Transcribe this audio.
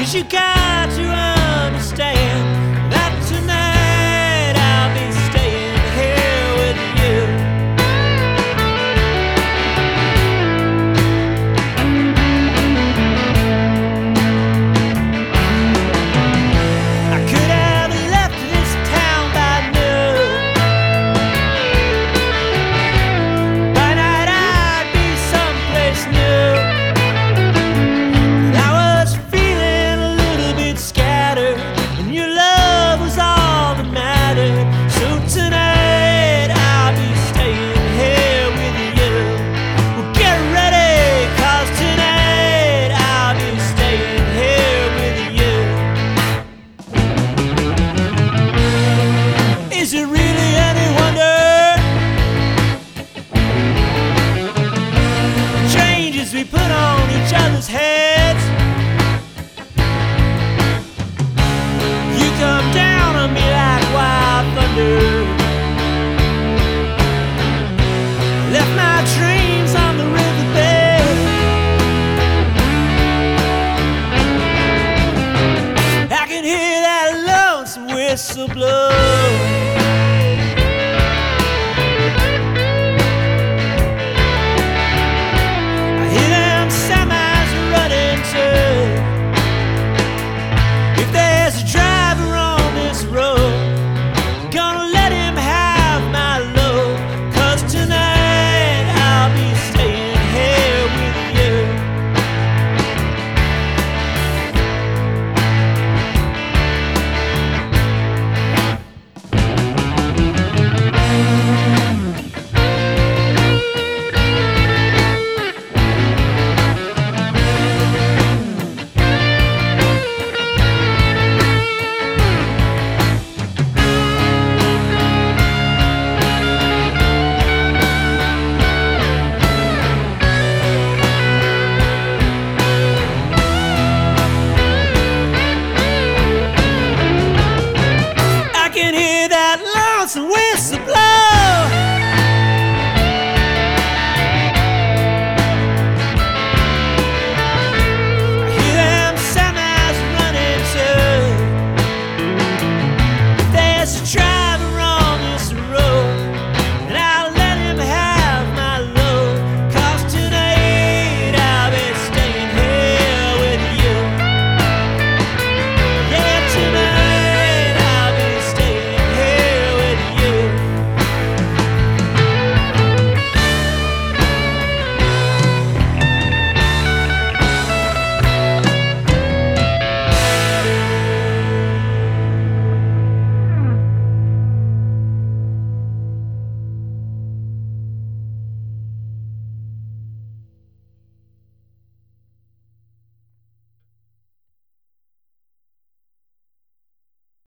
you got to understand that tonight I'll be staying here with you. I could have left this town by noon. By night I'd be someplace new. I was feeling a little bit scattered, and your love was all that mattered. So tonight I'll be staying here with you. Well, get ready, 'cause tonight I'll be staying here with you. Is it really any wonder changes we put on each other's heads? You come down on me like wild thunder, left my dreams on the riverbed. I can hear that lonesome whistle blow.